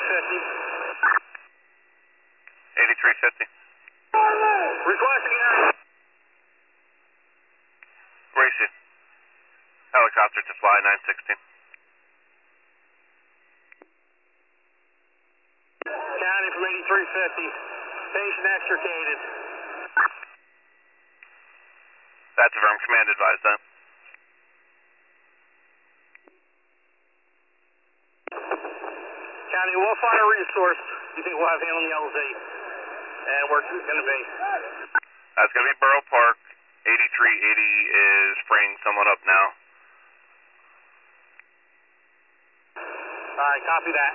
8350. Requesting area. Race you. Helicopter to fly 916. County from 8350. Patient extricated. That's affirmed. Command advised that. County, what fire resource do you think we'll have handling the LZ? And where's it going to be? That's going to be Borough Park. 8380 is bringing someone up now. Alright, copy that.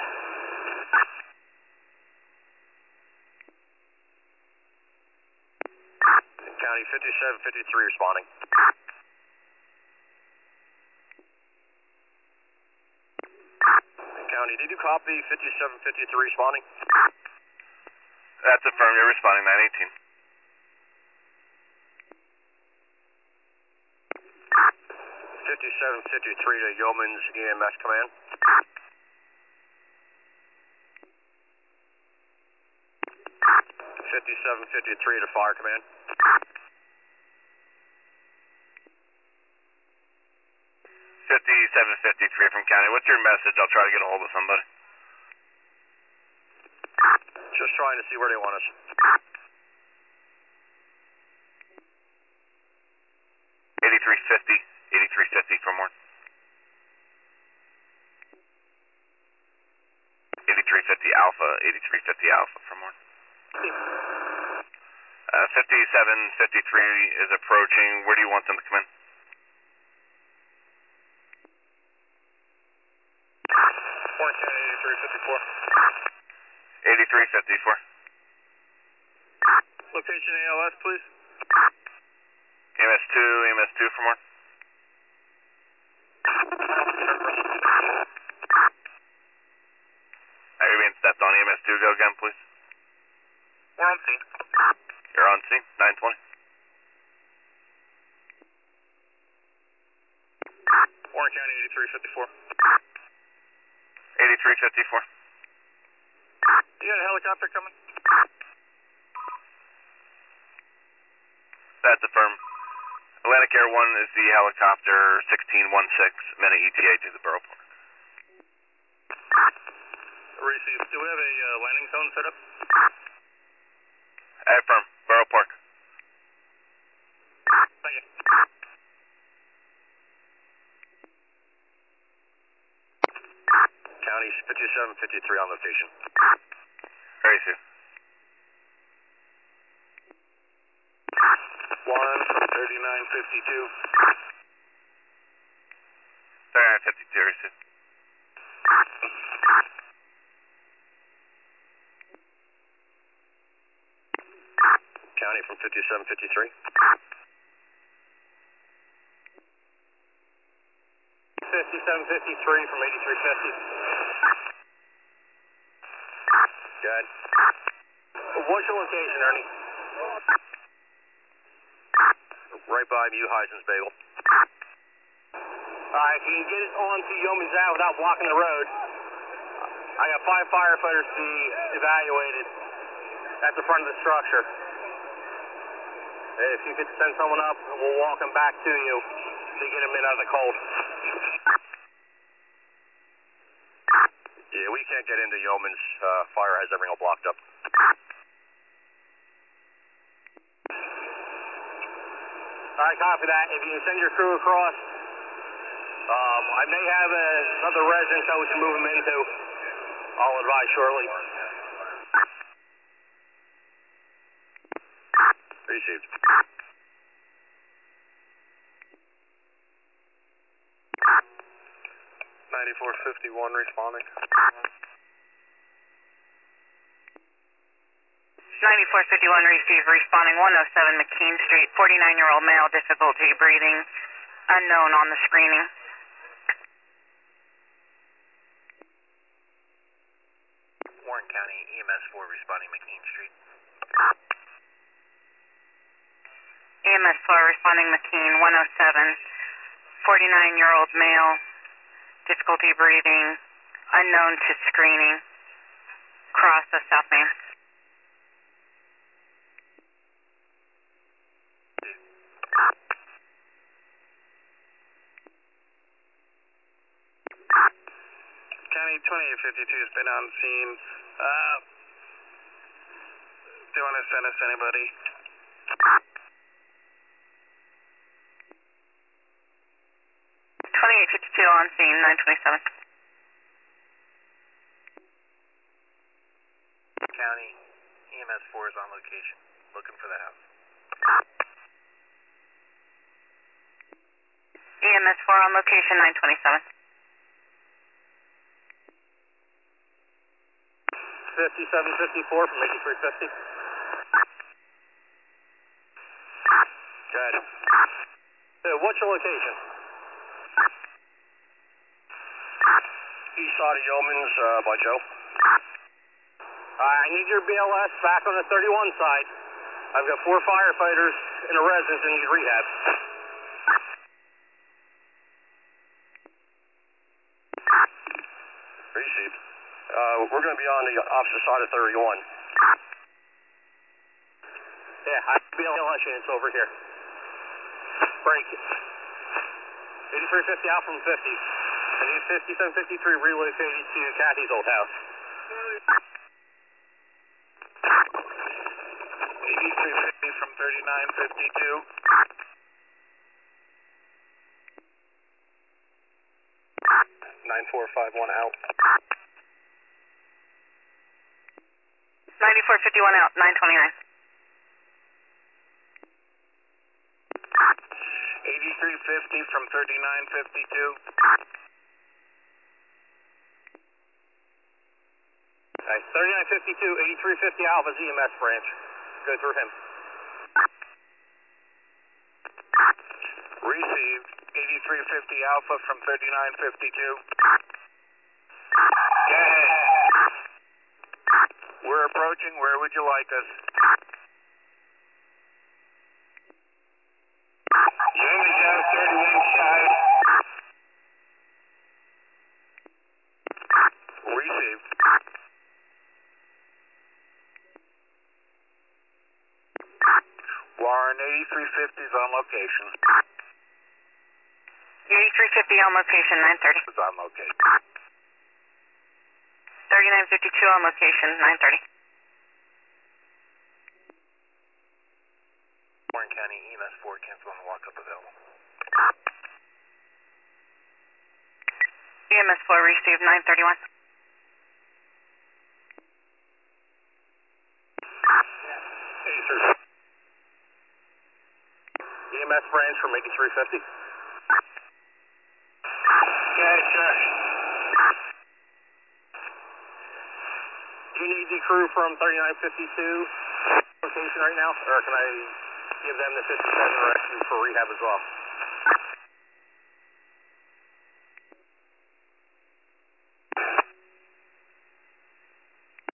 County 5753 responding. County, did you copy 5753 responding? That's affirmed. You're responding 918. 5753 to Yeoman's EMS Command. 5753 to Fire Command. 5753 from County. What's your message? I'll try to get a hold of somebody. Just trying to see where they want us. 8350. 8350 from more. 8350 Alpha. 8350 Alpha from more. 5753 is approaching. Where do you want them to come in? 8354. Location ALS, please. EMS2 for more. You're being stepped on. EMS2, go again, please. We're on scene. You're on scene, 920. Warren County 8354. 8354. You got a helicopter coming? That's affirmed. Atlantic Air 1 is the helicopter 1616, minute ETA to the Borough Park. Receive. Do we have a landing zone set up? Affirm. Borough Park. Thank you. County 5753 on location. Very soon. 1 from 3952. 3952, very soon. County from 5753. 5753 from 8350. Good. What's your location, Ernie? Right by Muheisen's Bagel. Alright, if you can get it onto Yeoman's Ave without blocking the road, I got 5 firefighters to be evaluated at the front of the structure. If you could send someone up, we'll walk them back to you to get them in out of the cold. Yeah, we can't get into Yeoman's. Fire has everything all blocked up. Alright, copy that. If you can send your crew across, I may have another residence that we can move them into. I'll advise shortly. Received. 9451 responding. 9451 received, responding 107 McKean Street, 49-year-old male, difficulty breathing, unknown on the screening. Warren County EMS4 responding McKean Street. EMS4 responding McKean, 107, 49-year-old male, difficulty breathing, unknown to screening. cross the South Main. County 2852 has been on scene. Do you want to send us anybody? On scene, 927. County EMS 4 is on location, looking for the house. EMS 4 on location, 927. 5754 from 8350. Good. What's your location? East side of Yeoman's by Joe. I need your BLS back on the 31 side. I've got 4 firefighters in a residence that need rehab. Received. We're going to be on the opposite side of 31. Yeah, I have BLS units over here. Break it. 8350 out from 50. I need 5753 relocated to Kathy's old house. 8350 from 3952. 9451 out. 9451 out, 929. 8350 from 3952. 3952, 8350 Alpha's EMS branch. Go through him. Received. 8350 Alpha from 3952. Go ahead. We're approaching. Where would you like us? Yeoman's House, 31 shy. Received. Warren, 8350 is on location. 8350 on location, 930. Is on location. 3952 on location, 930. Warren County EMS 4 cancel on the walk-up available. EMS 4 received, 931. EMS branch from 8350. Okay, sir. Do you need the crew from 3952 location right now, or can I give them the 57 rescue for rehab as well?